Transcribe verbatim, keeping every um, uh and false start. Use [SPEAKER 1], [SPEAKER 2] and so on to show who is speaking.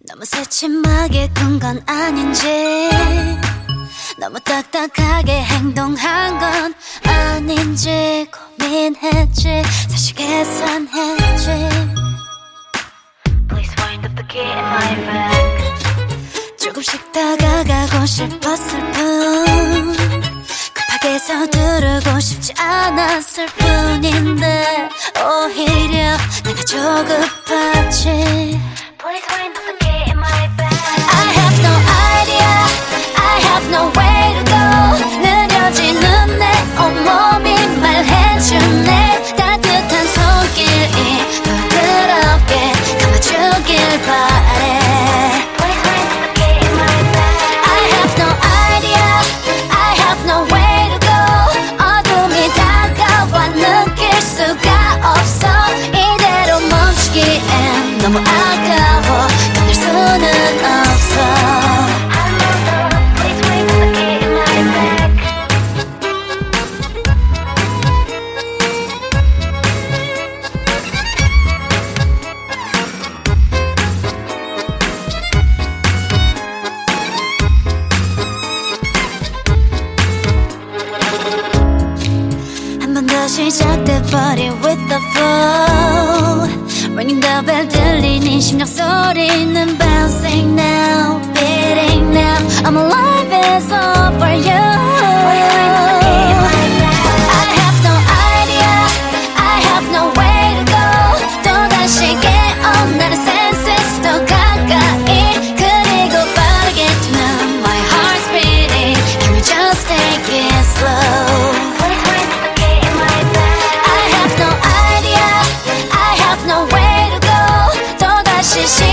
[SPEAKER 1] 너무 새침하게 군 건 아닌지, 너무 딱딱하게 행동한 건 아닌지 고민했지. 사실 계산했지. Please wind up the key in my bag. 조금씩 다가가고 싶었을 뿐, 급하게 서두르고 싶지 않았을 뿐인데 오히려 내가 조급하지. Please wind up the key in my bag. I have no idea, I have no way to go. 느려지는 내 온몸이 말해주네. 따뜻한 손길이 부드럽게 감아주길 바래. Please wind up the key in my bag. I have no idea, I have no way to go. 어둠이 다가와 느낄 수가 없어. 이대로 멈추기엔 너무 아까워. 견딜 수는 없어. Please wind up the key in my bag. 한 번 더 시작돼 버린 with the flow. Ringing the bell 들리는 심장 소리는 bouncing now, beating now. I'm alive, it's all for you. I have no idea, I have no way to go. 또다시 깨어 나는 senses 더 가까이. 그리고 빠르게 뛰는 my heart's beating. Can we just take it slow? Please wind up the key in my bag. I have no idea, I have no way to go. 또다시